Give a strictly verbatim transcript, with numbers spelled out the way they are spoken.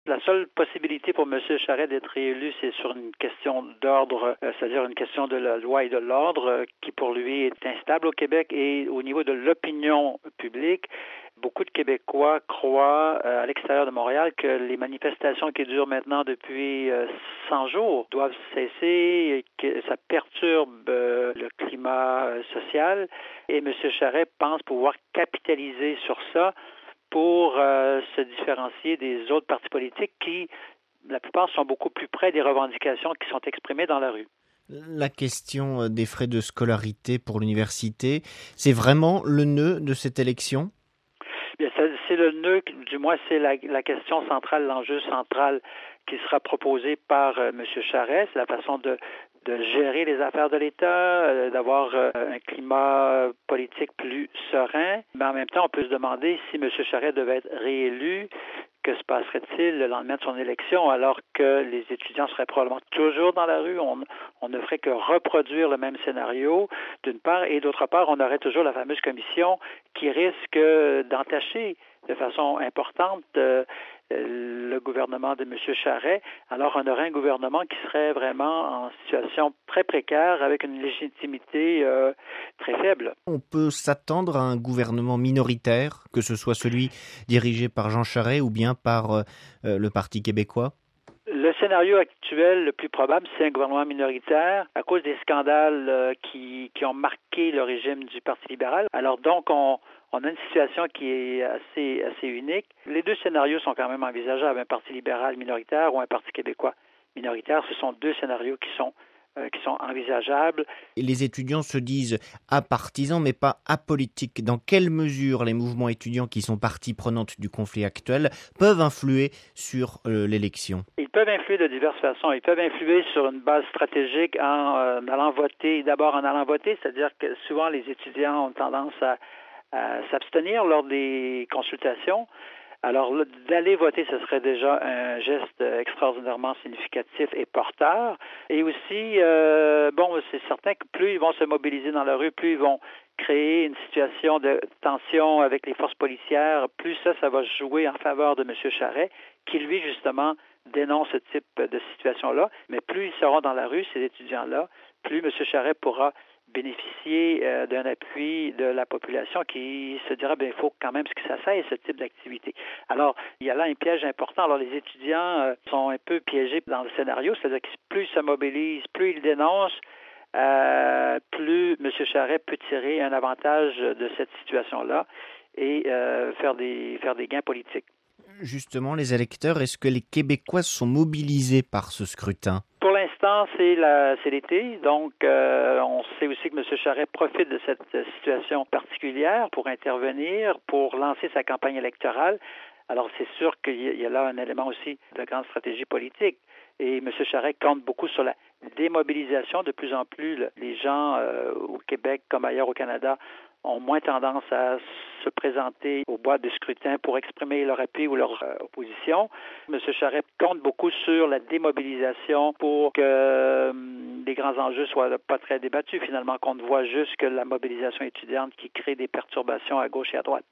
La seule possibilité pour M. Charest d'être réélu, c'est sur une question d'ordre, euh, c'est-à-dire une question de la loi et de l'ordre, euh, qui pour lui est instable au Québec. Et au niveau de l'opinion publique, beaucoup de Québécois croient euh, à l'extérieur de Montréal que les manifestations qui durent maintenant depuis euh, cent jours doivent cesser, et que ça perturbe euh, le climat euh, social. Et M. Charest pense pouvoir capitaliser sur ça pour euh, se différencier des autres partis politiques qui, la plupart, sont beaucoup plus près des revendications qui sont exprimées dans la rue. La question des frais de scolarité pour l'université, c'est vraiment le nœud de cette élection? Bien, c'est le nœud, du moins c'est la, la question centrale, l'enjeu central qui sera proposé par euh, M. Charest, la façon de, de gérer les affaires de l'État, euh, d'avoir euh, un climat politique plus serein. Mais en même temps, on peut se demander si M. Charest devait être réélu, que se passerait-il le lendemain de son élection, alors que les étudiants seraient probablement toujours dans la rue? On, on ne ferait que reproduire le même scénario, d'une part, et d'autre part, on aurait toujours la fameuse commission qui risque d'entacher de façon importante euh, le gouvernement de M. Charest. Alors, on aurait un gouvernement qui serait vraiment en situation très précaire, avec une légitimité euh, très faible. On peut s'attendre à un gouvernement minoritaire, que ce soit celui dirigé par Jean Charest ou bien par euh, le Parti québécois? Le scénario actuel, le plus probable, c'est un gouvernement minoritaire à cause des scandales euh, qui, qui ont marqué le régime du Parti libéral. Alors donc, on, on a une situation qui est assez, assez unique. Les deux scénarios sont quand même envisageables. Un Parti libéral minoritaire ou un Parti québécois minoritaire, ce sont deux scénarios qui sont Euh, qui sont envisageables. Et les étudiants se disent apartisans mais pas apolitiques. Dans quelle mesure les mouvements étudiants qui sont partie prenante du conflit actuel peuvent influer sur euh, l'élection? Ils peuvent influer de diverses façons. Ils peuvent influer sur une base stratégique en euh, allant voter, d'abord en allant voter, c'est-à-dire que souvent les étudiants ont tendance à, à s'abstenir lors des consultations. Alors, d'aller voter, ce serait déjà un geste extraordinairement significatif et porteur. Et aussi, euh, bon, c'est certain que plus ils vont se mobiliser dans la rue, plus ils vont créer une situation de tension avec les forces policières, plus ça, ça va jouer en faveur de M. Charest, qui, lui, justement, dénonce ce type de situation-là. Mais plus ils seront dans la rue, ces étudiants-là, plus M. Charest pourra bénéficier euh, d'un appui de la population qui se dira, bien, il faut quand même que ça cesse, ce type d'activité. Alors, il y a là un piège important. Alors, les étudiants euh, sont un peu piégés dans le scénario, c'est-à-dire que plus ils se mobilisent, plus ils dénoncent, euh, plus M. Charest peut tirer un avantage de cette situation-là et euh, faire des, faire des gains politiques. Justement, les électeurs, est-ce que les Québécois sont mobilisés par ce scrutin? Pour l'instant, c'est, la, c'est l'été, donc euh, on sait aussi que M. Charest profite de cette situation particulière pour intervenir, pour lancer sa campagne électorale. Alors c'est sûr qu'il y a là un élément aussi de grande stratégie politique. Et M. Charest compte beaucoup sur la démobilisation. De plus en plus, les gens euh, au Québec comme ailleurs au Canada ont moins tendance à se présenter aux boîtes de scrutin pour exprimer leur appui ou leur euh, opposition. M. Charest compte beaucoup sur la démobilisation pour que euh, les grands enjeux soient pas très débattus, finalement, qu'on ne voit juste que la mobilisation étudiante qui crée des perturbations à gauche et à droite.